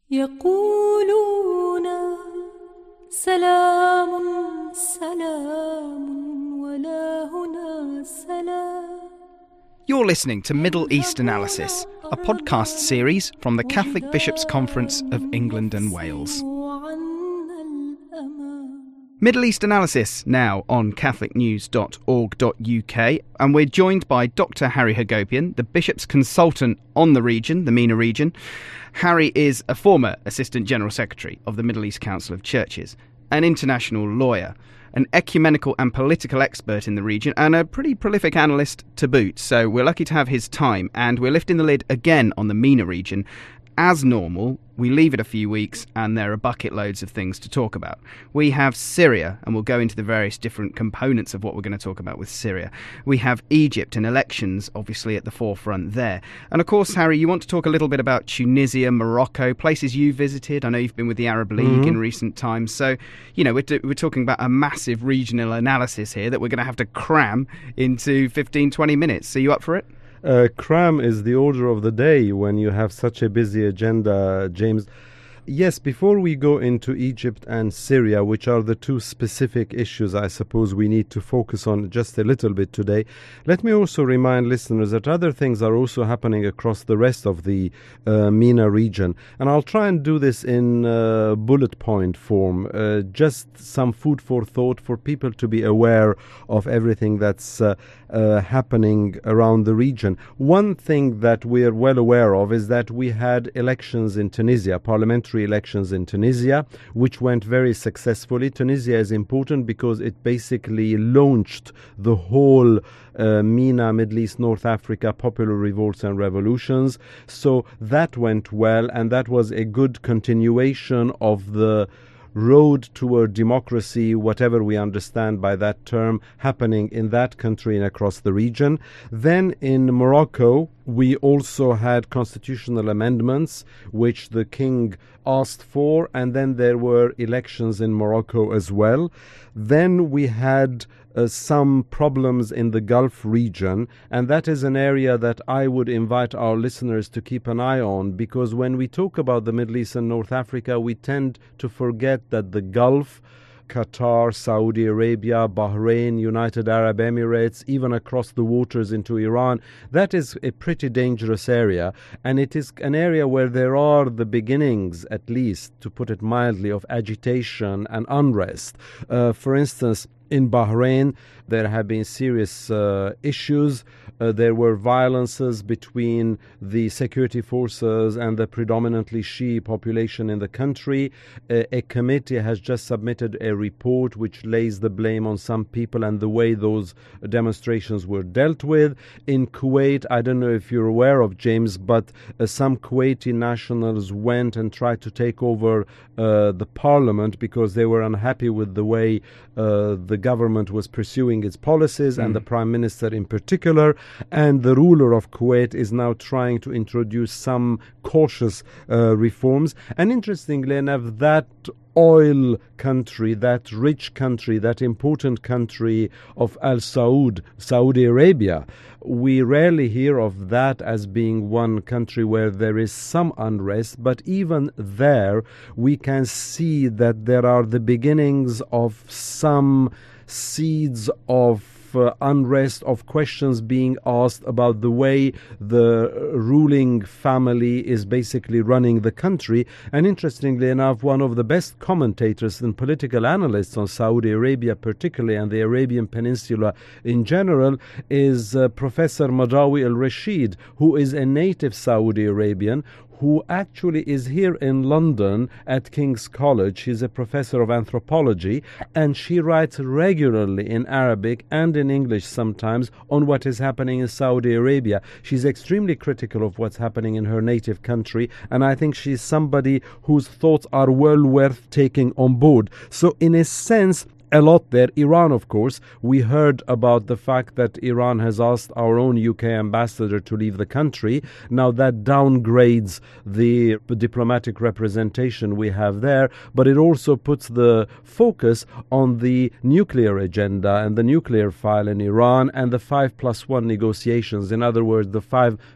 يقولون سلام سلام ولا هنا سلام. You're listening to Middle East Analysis, a podcast series from the Catholic Bishops' Conference of England and Wales. Middle East Analysis now on catholicnews.org.uk, and we're joined by Dr. Harry Hagopian, the Bishop's consultant on the region, the MENA region. Harry is a former Assistant General Secretary of the Middle East Council of Churches, an international lawyer, an ecumenical and political expert in the region, and a pretty prolific analyst to boot. So we're lucky to have his time, and we're lifting the lid again on the MENA region. As normal, we leave it a few weeks and there are bucket loads of things to talk about. We have Syria, and we'll go into the various different components of what we're going to talk about with Syria. We have Egypt and elections, obviously, at the forefront there. And of course, Harry, you want to talk a little bit about Tunisia, Morocco, places you visited. I know you've been with the Arab League in recent times. So, you know, we're talking about a massive regional analysis here that we're going to have to cram into 15, 20 minutes. Are you up for it? Cram is the order of the day when you have such a busy agenda, James. Yes, before we go into Egypt and Syria, which are the two specific issues I suppose we need to focus on just a little bit today, let me also remind listeners that other things are also happening across the rest of the MENA region. And I'll try and do this in bullet point form, just some food for thought for people to be aware of everything that's happening around the region. One thing that we're well aware of is that we had elections in Tunisia, parliamentary elections in Tunisia, which went very successfully. Tunisia is important because it basically launched the whole MENA, Middle East, North Africa, popular revolts and revolutions. So that went well, and that was a good continuation of the road toward democracy, whatever we understand by that term, happening in that country and across the region. Then in Morocco, we also had constitutional amendments, which the king asked for, and then there were elections in Morocco as well. Then we had some problems in the Gulf region, and that is an area that I would invite our listeners to keep an eye on, because when we talk about the Middle East and North Africa, we tend to forget that the Gulf, Qatar, Saudi Arabia, Bahrain, United Arab Emirates, even across the waters into Iran, that is a pretty dangerous area. And it is an area where there are the beginnings, at least, to put it mildly, of agitation and unrest. For instance, in Bahrain, there have been serious issues. There were violences between the security forces and the predominantly Shia population in the country. A committee has just submitted a report which lays the blame on some people and the way those demonstrations were dealt with. In Kuwait, I don't know if you're aware of, James, but some Kuwaiti nationals went and tried to take over the parliament because they were unhappy with the way the government was pursuing its policies, and the prime minister in particular. And the ruler of Kuwait is now trying to introduce some cautious reforms. And interestingly enough, that oil country, that rich country, that important country of Al Saud, Saudi Arabia, we rarely hear of that as being one country where there is some unrest, but even there we can see that there are the beginnings of some seeds of unrest, of questions being asked about the way the ruling family is basically running the country. And interestingly enough, one of the best commentators and political analysts on Saudi Arabia particularly, and the Arabian Peninsula in general, is Professor Madawi al-Rashid, who is a native Saudi Arabian, who actually is here in London at King's College. She's a professor of anthropology, and she writes regularly in Arabic and in English sometimes on what is happening in Saudi Arabia. She's extremely critical of what's happening in her native country, and I think she's somebody whose thoughts are well worth taking on board. So in a sense, a lot there. Iran, of course, we heard about the fact that Iran has asked our own UK ambassador to leave the country. Now that downgrades the diplomatic representation we have there, but it also puts the focus on the nuclear agenda and the nuclear file in Iran and the 5+1 negotiations. In other words, the 5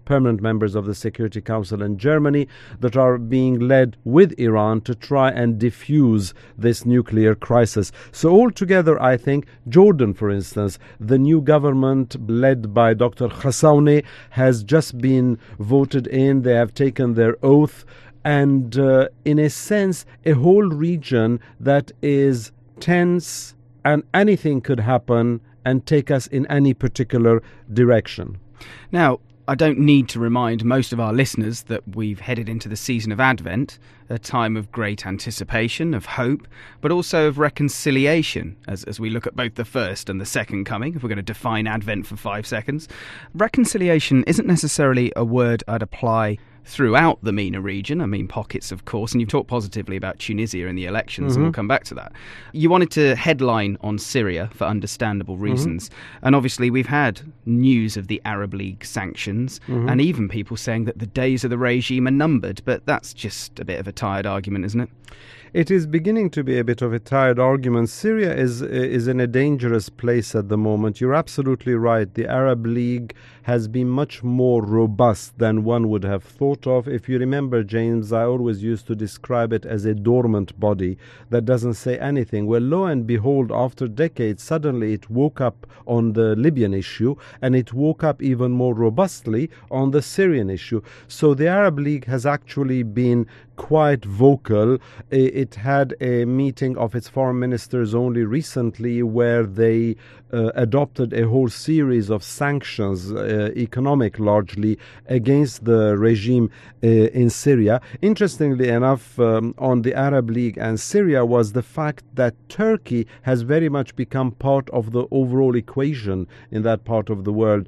permanent members of the Security Council in Germany that are being led with Iran to try and diffuse this nuclear crisis. So altogether, I think Jordan, for instance, the new government led by Dr. Khassaouni has just been voted in. They have taken their oath. And in a sense, a whole region that is tense and anything could happen and take us in any particular direction. Now, I don't need to remind most of our listeners that we've headed into the season of Advent, a time of great anticipation, of hope, but also of reconciliation, as we look at both the first and the second coming, if we're going to define Advent for 5 seconds. Reconciliation isn't necessarily a word I'd apply throughout the MENA region. I mean, pockets, of course, and you've talked positively about Tunisia in the elections, and we'll come back to that. You wanted to headline on Syria for understandable reasons, and obviously we've had news of the Arab League sanctions, and even people saying that the days of the regime are numbered, but that's just a bit of a tired argument, isn't it? It is beginning to be a bit of a tired argument. Syria is in a dangerous place at the moment. You're absolutely right. The Arab League has been much more robust than one would have thought of. If you remember, James, I always used to describe it as a dormant body that doesn't say anything. Well, lo and behold, after decades, suddenly it woke up on the Libyan issue, and it woke up even more robustly on the Syrian issue. So the Arab League has actually been quite vocal. It had a meeting of its foreign ministers only recently where they adopted a whole series of sanctions, economic largely, against the regime in Syria. Interestingly enough, on the Arab League and Syria was the fact that Turkey has very much become part of the overall equation in that part of the world.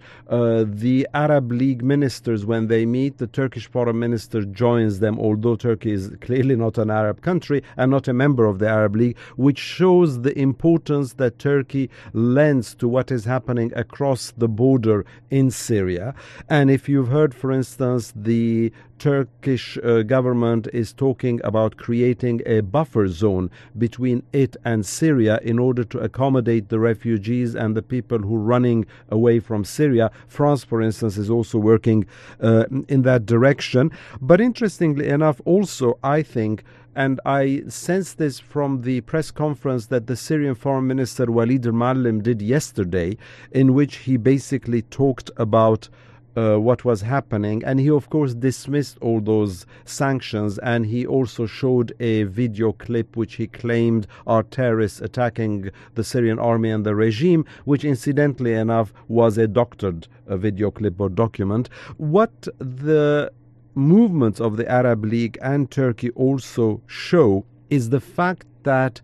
The Arab League ministers, when they meet, the Turkish foreign minister joins them, although Turkey is clearly not an Arab country and not a member of the Arab League, which shows the importance that Turkey lends to what is happening across the border in Syria. And if you've heard, for instance, the Turkish government is talking about creating a buffer zone between it and Syria in order to accommodate the refugees and the people who are running away from Syria. France, for instance, is also working in that direction. But interestingly enough, also, I think, and I sense this from the press conference that the Syrian Foreign Minister Walid al-Muallim did yesterday, in which he basically talked about what was happening, and he of course dismissed all those sanctions, and he also showed a video clip which he claimed are terrorists attacking the Syrian army and the regime, which incidentally enough was a doctored video clip or document. What the movements of the Arab League and Turkey also show is the fact that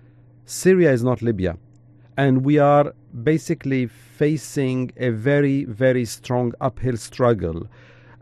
Syria is not Libya, and we are basically facing a very, very strong uphill struggle.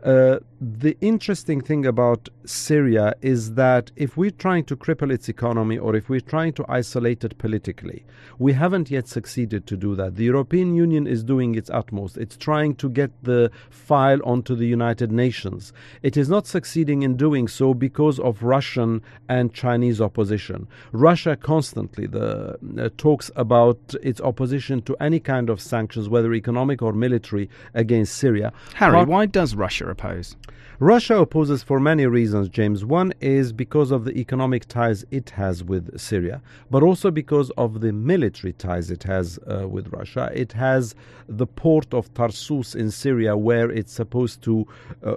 The interesting thing about Syria is that if we're trying to cripple its economy or if we're trying to isolate it politically, we haven't yet succeeded to do that. The European Union is doing its utmost. It's trying to get the file onto the United Nations. It is not succeeding in doing so because of Russian and Chinese opposition. Russia constantly talks about its opposition to any kind of sanctions, whether economic or military, against Syria. Harry, why does Russia oppose? Russia opposes for many reasons, James. One is because of the economic ties it has with Syria, but also because of the military ties it has with Russia. It has the port of Tarsus in Syria where it's supposed to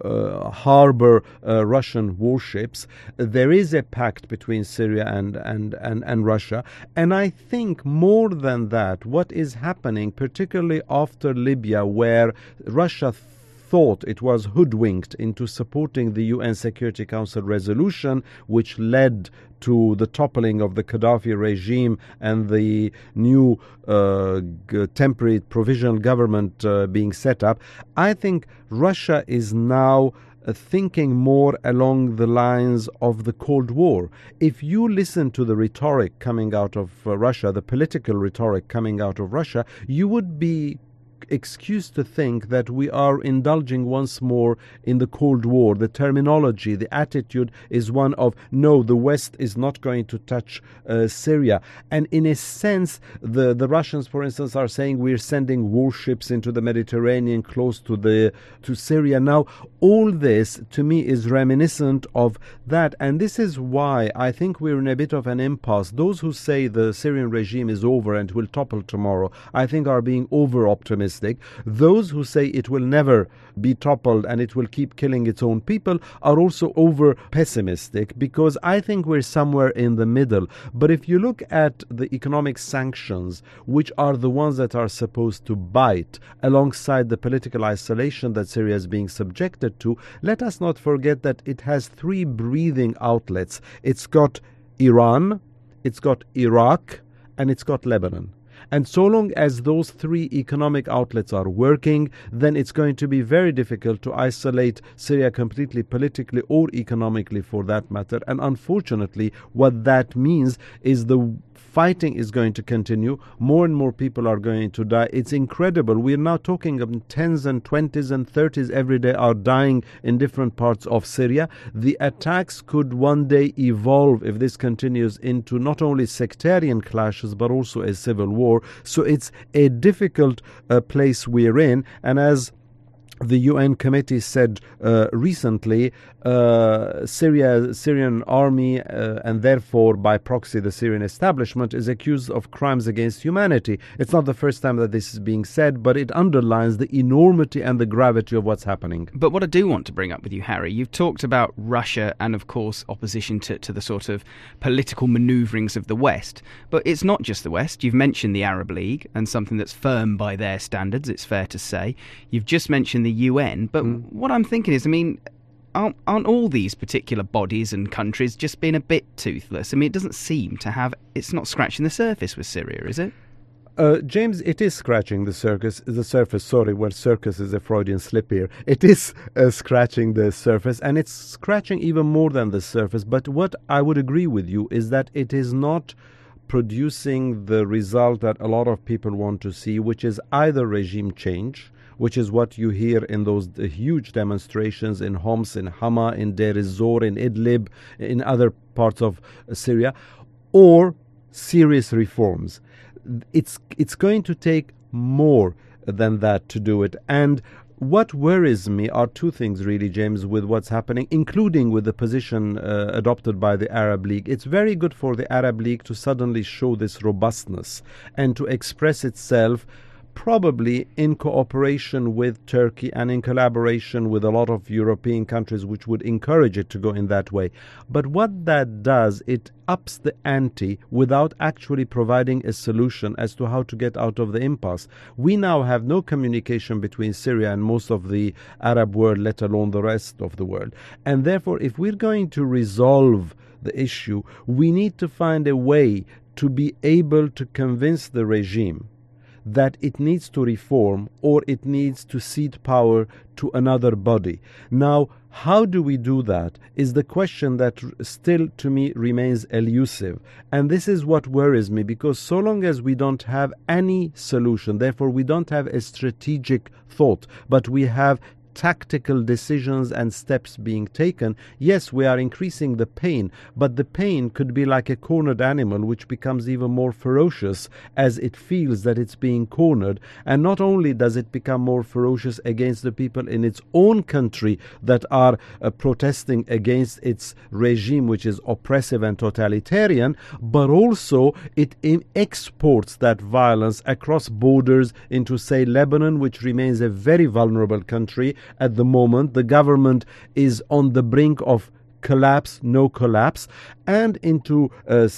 harbor Russian warships. There is a pact between Syria and Russia. And I think more than that, what is happening, particularly after Libya, where Russia thought it was hoodwinked into supporting the UN Security Council resolution, which led to the toppling of the Gaddafi regime and the new temporary provisional government being set up. I think Russia is now thinking more along the lines of the Cold War. If you listen to the rhetoric coming out of Russia, the political rhetoric coming out of Russia, you would be excuse to think that we are indulging once more in the Cold War. The terminology, the attitude is one of, no, the West is not going to touch Syria. And in a sense, the Russians, for instance, are saying we're sending warships into the Mediterranean close to Syria. Now, all this, to me, is reminiscent of that. And this is why I think we're in a bit of an impasse. Those who say the Syrian regime is over and will topple tomorrow, I think are being over-optimistic. Those who say it will never be toppled and it will keep killing its own people are also over-pessimistic, because I think we're somewhere in the middle. But if you look at the economic sanctions, which are the ones that are supposed to bite alongside the political isolation that Syria is being subjected to, let us not forget that it has three breathing outlets. It's got Iran, it's got Iraq, and it's got Lebanon. And so long as those three economic outlets are working, then it's going to be very difficult to isolate Syria completely, politically or economically for that matter. And unfortunately, what that means is the fighting is going to continue. More and more people are going to die. It's incredible. We're now talking of 10s and 20s and 30s every day are dying in different parts of Syria. The attacks could one day evolve, if this continues, into not only sectarian clashes but also a civil war. So it's a difficult place we're in. And as the UN committee said recently, Syrian army and therefore by proxy the Syrian establishment is accused of crimes against humanity. It's not the first time that this is being said, but it underlines the enormity and the gravity of what's happening. But what I do want to bring up with you, Harry, you've talked about Russia and of course opposition to the sort of political manoeuvrings of the West. But it's not just the West. You've mentioned the Arab League and something that's firm by their standards, it's fair to say. You've just mentioned the UN, but what I'm thinking is, I mean, aren't all these particular bodies and countries just being a bit toothless? I mean, it doesn't seem to have, it's not scratching the surface with Syria, is it? James, it is scratching the surface. Sorry, well, circus is a Freudian slip here. It is scratching the surface, and it's scratching even more than the surface. But what I would agree with you is that it is not producing the result that a lot of people want to see, which is either regime change, which is what you hear in those huge demonstrations in Homs, in Hama, in Deir ez-Zor, in Idlib, in other parts of Syria, or serious reforms. It's going to take more than that to do it. And what worries me are two things, really, James, with what's happening, including with the position adopted by the Arab League. It's very good for the Arab League to suddenly show this robustness and to express itself probably in cooperation with Turkey and in collaboration with a lot of European countries, which would encourage it to go in that way. But what that does, it ups the ante without actually providing a solution as to how to get out of the impasse. We now have no communication between Syria and most of the Arab world, let alone the rest of the world. And therefore, if we're going to resolve the issue, we need to find a way to be able to convince the regime that it needs to reform or it needs to cede power to another body. Now, how do we do that is the question that still to me remains elusive. And this is what worries me, because so long as we don't have any solution, therefore we don't have a strategic thought, but we have tactical decisions and steps being taken, yes, we are increasing the pain, but the pain could be like a cornered animal which becomes even more ferocious as it feels that it's being cornered. And not only does it become more ferocious against the people in its own country that are protesting against its regime, which is oppressive and totalitarian, but also it exports that violence across borders into, say, Lebanon, which remains a very vulnerable country. At the moment, the government is on the brink of collapse, no collapse, and into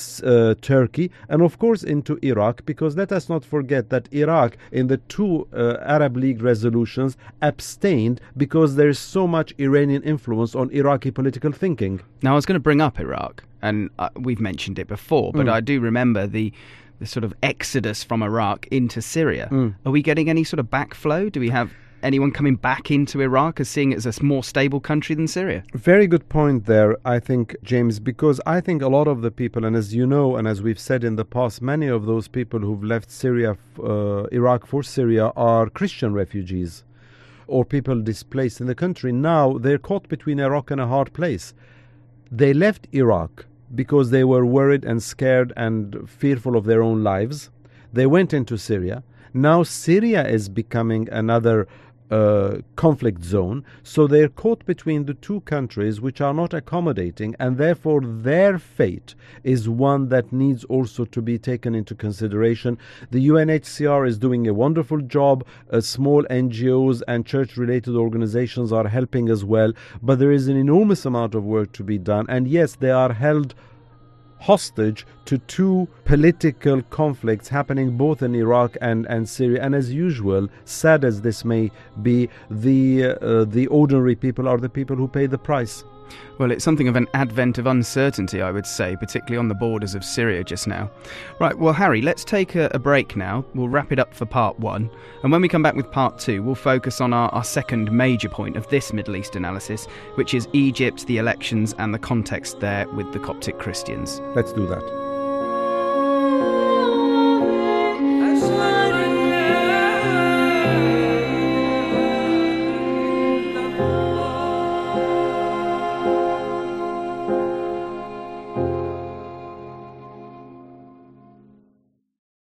Turkey, and of course into Iraq, because let us not forget that Iraq, in the two Arab League resolutions, abstained because there is so much Iranian influence on Iraqi political thinking. Now, I was going to bring up Iraq, and we've mentioned it before, but I do remember the sort of exodus from Iraq into Syria. Are we getting any sort of backflow? Do we have anyone coming back into Iraq as seeing it as a more stable country than Syria? Very good point there, I think, James, because I think a lot of the people, and as you know, and as we've said in the past, many of those people who've left Iraq for Syria are Christian refugees or people displaced in the country. Now they're caught between a rock and a hard place. They left Iraq because they were worried and scared and fearful of their own lives. They went into Syria. Now Syria is becoming another conflict zone, so they're caught between the two countries which are not accommodating, and therefore their fate is one that needs also to be taken into consideration. The UNHCR is doing a wonderful job. Small NGOs and church-related organizations are helping as well, but there is an enormous amount of work to be done, and yes, they are held hostage to two political conflicts happening both in Iraq and Syria. And as usual, sad as this may be, the ordinary people are the people who pay the price. Well, it's something of an advent of uncertainty, I would say, particularly on the borders of Syria just now. Right, well, Harry, let's take a break now. We'll wrap it up for part one. And when we come back with part two, we'll focus on our second major point of this Middle East analysis, which is Egypt, the elections and the context there with the Coptic Christians. Let's do that.